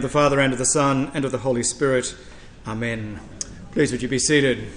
the Father, and of the Son, and of the Holy Spirit. Amen. Please would you be seated.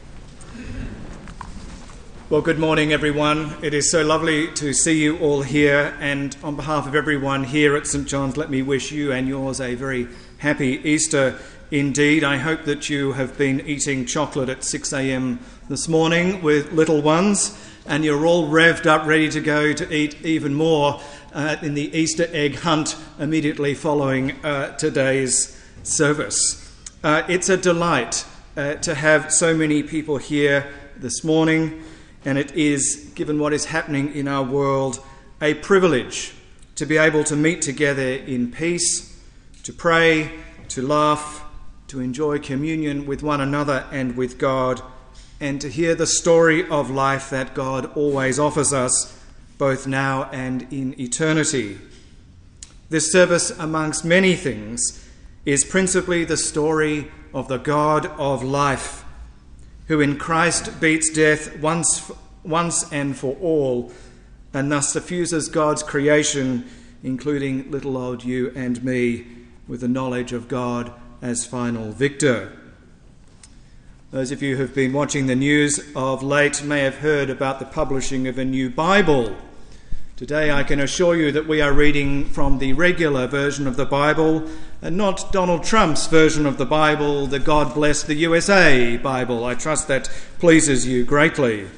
Well, good morning, everyone. It is so lovely to see you all here, and on behalf of everyone here at St John's, let me wish you and yours a very happy Easter indeed. I hope that you have been eating chocolate at 6 a.m. this morning with little ones, and you're all revved up, ready to go to eat even more in the Easter egg hunt immediately following today's service. It's a delight to have so many people here this morning, and it is, given what is happening in our world, a privilege to be able to meet together in peace, to pray, to laugh, to enjoy communion with one another and with God, and to hear the story of life that God always offers us, both now and in eternity. This service, amongst many things, is principally the story of the God of life, who in Christ beats death once and for all, and thus suffuses God's creation, including little old you and me, with the knowledge of God as final victor. Those of you who have been watching the news of late may have heard about the publishing of a new Bible. Today I can assure you that we are reading from the regular version of the Bible, and not Donald Trump's version of the Bible, the God Bless the USA Bible. I trust that pleases you greatly.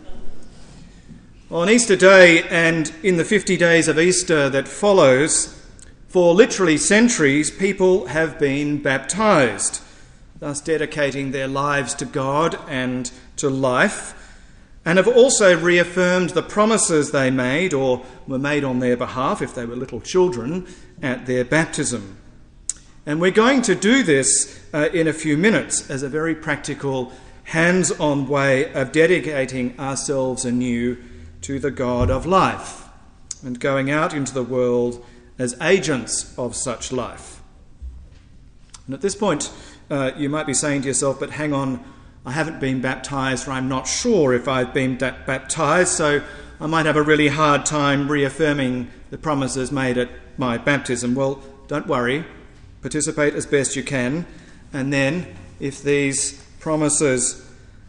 On Easter Day and in the 50 days of Easter that follows, for literally centuries, people have been baptized, thus dedicating their lives to God and to life, and have also reaffirmed the promises they made or were made on their behalf if they were little children at their baptism. And we're going to do this in a few minutes as a very practical, hands-on way of dedicating ourselves anew to the God of life and going out into the world as agents of such life. And at this point, you might be saying to yourself, but hang on, I haven't been baptised, or I'm not sure if I've been baptised, so I might have a really hard time reaffirming the promises made at my baptism. Well, don't worry, participate as best you can, and then if these promises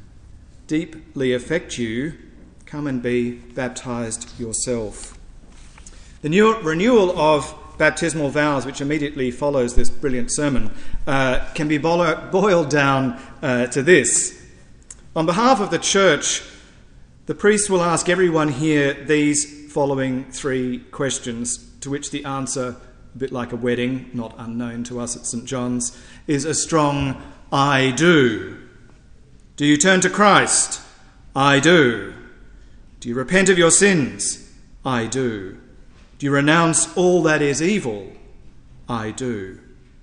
deeply affect you, come and be baptised yourself. The new renewal of baptismal vows, which immediately follows this brilliant sermon, can be boiled down to this. On behalf of the church, the priest will ask everyone here these following three questions, to which the answer, a bit like a wedding, not unknown to us at St John's, is a strong I do. Do you turn to Christ? I do. Do you repent of your sins? I do. Do you renounce all that is evil? I do.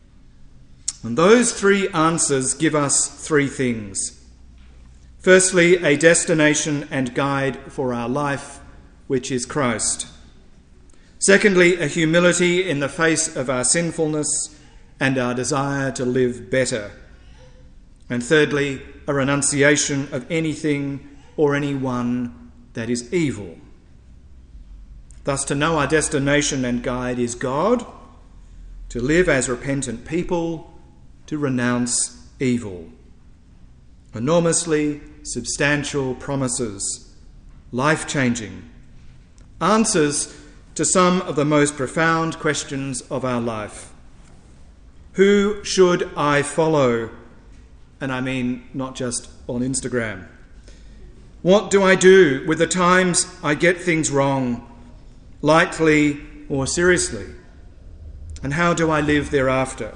And those three answers give us three things. Firstly, a destination and guide for our life, which is Christ. Secondly, a humility in the face of our sinfulness and our desire to live better. And thirdly, a renunciation of anything or anyone that is evil. Thus, to know our destination and guide is God, to live as repentant people, to renounce evil. Enormously substantial promises, life-changing, answers to some of the most profound questions of our life. Who should I follow? And I mean not just on Instagram. What do I do with the times I get things wrong, lightly or seriously? And how do I live thereafter?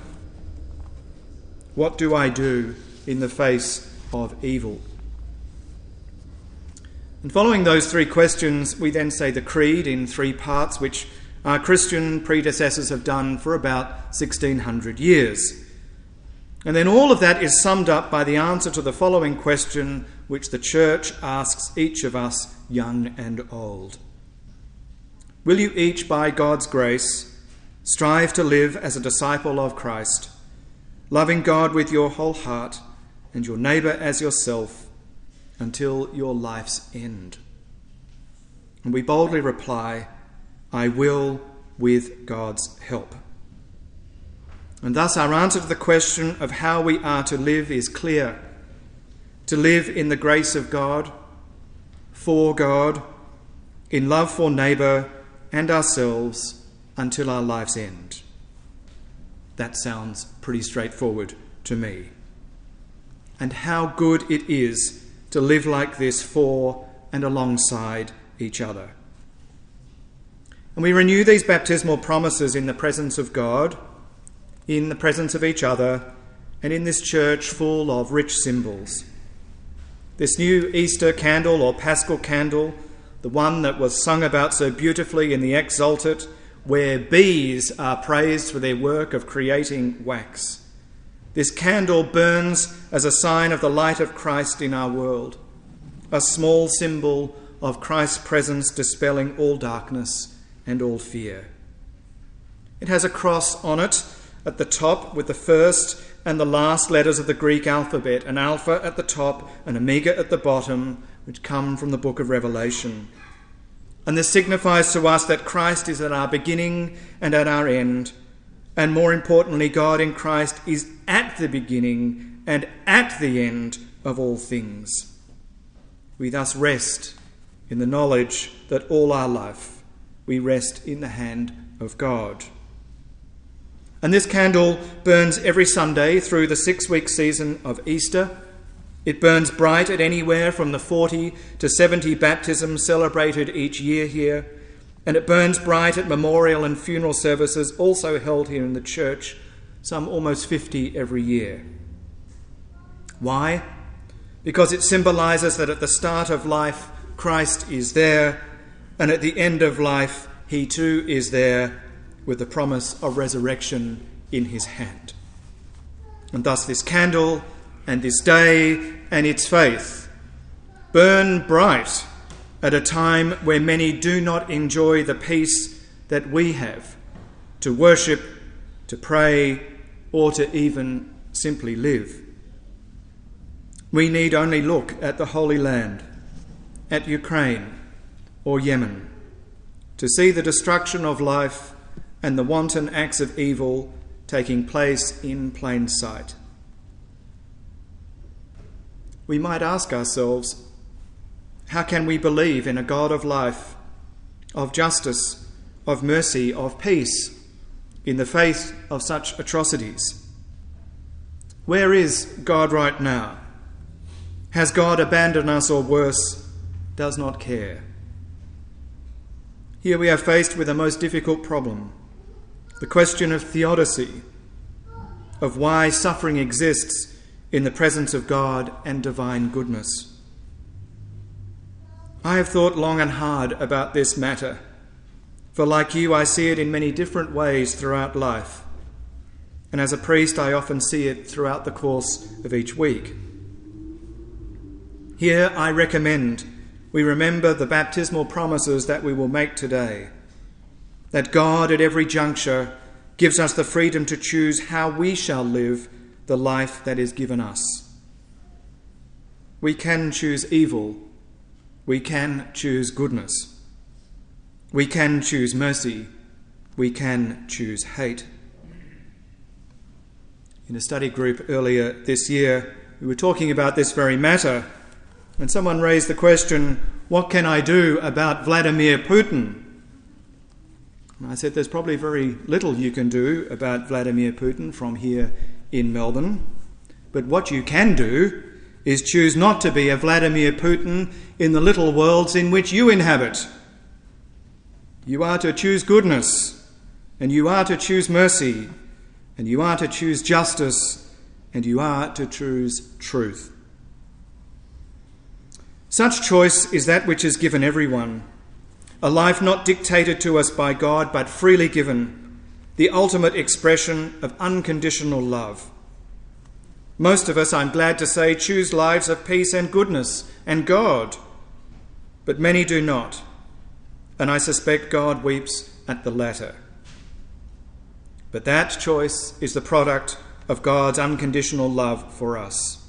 What do I do in the face of evil? And following those three questions, we then say the Creed in three parts, which our Christian predecessors have done for about 1600 years. And then all of that is summed up by the answer to the following question, which the Church asks each of us, young and old. Will you each, by God's grace, strive to live as a disciple of Christ, loving God with your whole heart and your neighbour as yourself until your life's end? And we boldly reply, I will with God's help. And thus our answer to the question of how we are to live is clear. To live in the grace of God, for God, in love for neighbour and ourselves until our life's end. That sounds pretty straightforward to me. And how good it is to live like this for and alongside each other. And we renew these baptismal promises in the presence of God, in the presence of each other, and in this church full of rich symbols. This new Easter candle or Paschal candle, the one that was sung about so beautifully in the Exsultet, where bees are praised for their work of creating wax. This candle burns as a sign of the light of Christ in our world, a small symbol of Christ's presence dispelling all darkness and all fear. It has a cross on it at the top with the first and the last letters of the Greek alphabet, an alpha at the top, an omega at the bottom, which come from the book of Revelation. And this signifies to us that Christ is at our beginning and at our end, and more importantly, God in Christ is at the beginning and at the end of all things. We thus rest in the knowledge that all our life we rest in the hand of God. And this candle burns every Sunday through the 6-week season of Easter. It burns bright at anywhere from the 40 to 70 baptisms celebrated each year here, and it burns bright at memorial and funeral services also held here in the church, some almost 50 every year. Why? Because it symbolises that at the start of life Christ is there, and at the end of life he too is there, with the promise of resurrection in his hand. And thus this candle and this day and its faith burn bright at a time where many do not enjoy the peace that we have to worship, to pray, or to even simply live. We need only look at the Holy Land, at Ukraine or Yemen, to see the destruction of life and the wanton acts of evil taking place in plain sight. We might ask ourselves, how can we believe in a God of life, of justice, of mercy, of peace, in the face of such atrocities? Where is God right now? Has God abandoned us, or worse, does not care? Here we are faced with a most difficult problem. The question of theodicy, of why suffering exists in the presence of God and divine goodness. I have thought long and hard about this matter, for like you, I see it in many different ways throughout life, and as a priest, I often see it throughout the course of each week. Here I recommend we remember the baptismal promises that we will make today, that God at every juncture gives us the freedom to choose how we shall live the life that is given us. We can choose evil. We can choose goodness. We can choose mercy. We can choose hate. In a study group earlier this year, we were talking about this very matter, and someone raised the question, what can I do about Vladimir Putin? And I said there's probably very little you can do about Vladimir Putin from here in Melbourne, but what you can do is choose not to be a Vladimir Putin in the little worlds in which you inhabit. You are to choose goodness, and you are to choose mercy, and you are to choose justice, and you are to choose truth. Such choice is that which is given everyone, a life not dictated to us by God, but freely given, the ultimate expression of unconditional love. Most of us, I'm glad to say, choose lives of peace and goodness and God, but many do not, and I suspect God weeps at the latter. But that choice is the product of God's unconditional love for us.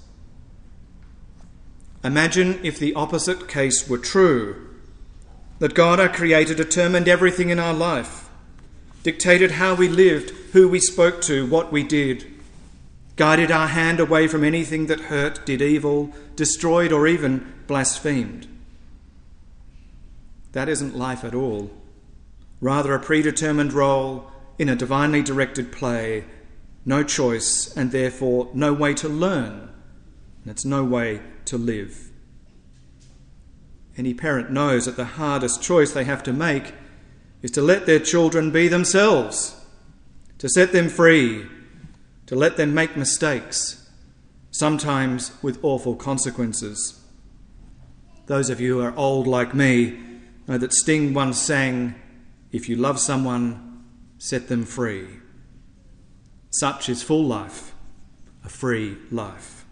Imagine if the opposite case were true, that God, our Creator, determined everything in our life, dictated how we lived, who we spoke to, what we did, guided our hand away from anything that hurt, did evil, destroyed, or even blasphemed. That isn't life at all. Rather a predetermined role in a divinely directed play, no choice and therefore no way to learn. And it's no way to live. Any parent knows that the hardest choice they have to make is to let their children be themselves, to set them free, to let them make mistakes, sometimes with awful consequences. Those of you who are old like me know that Sting once sang, "If you love someone, set them free." Such is full life, a free life.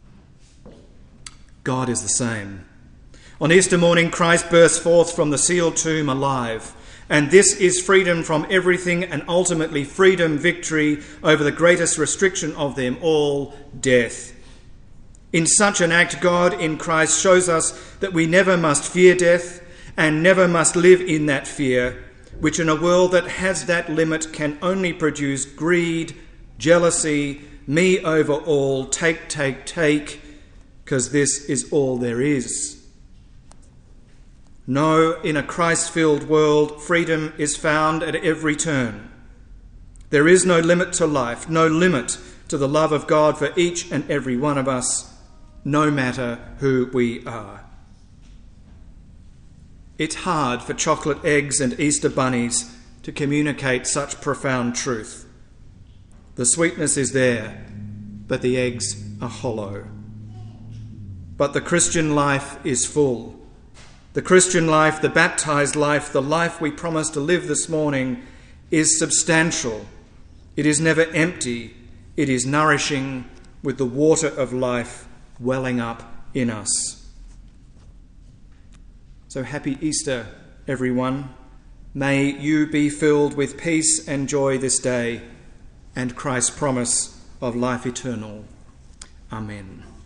God is the same. On Easter morning, Christ bursts forth from the sealed tomb alive. And this is freedom from everything and ultimately freedom, victory over the greatest restriction of them all, death. In such an act, God in Christ shows us that we never must fear death and never must live in that fear, which in a world that has that limit can only produce greed, jealousy, me over all, take, because this is all there is. No, in a Christ-filled world, freedom is found at every turn. There is no limit to life, no limit to the love of God for each and every one of us, no matter who we are. It's hard for chocolate eggs and Easter bunnies to communicate such profound truth. The sweetness is there, but the eggs are hollow. But the Christian life is full. The Christian life, the baptised life, the life we promise to live this morning is substantial. It is never empty. It is nourishing with the water of life welling up in us. So happy Easter, everyone. May you be filled with peace and joy this day and Christ's promise of life eternal. Amen.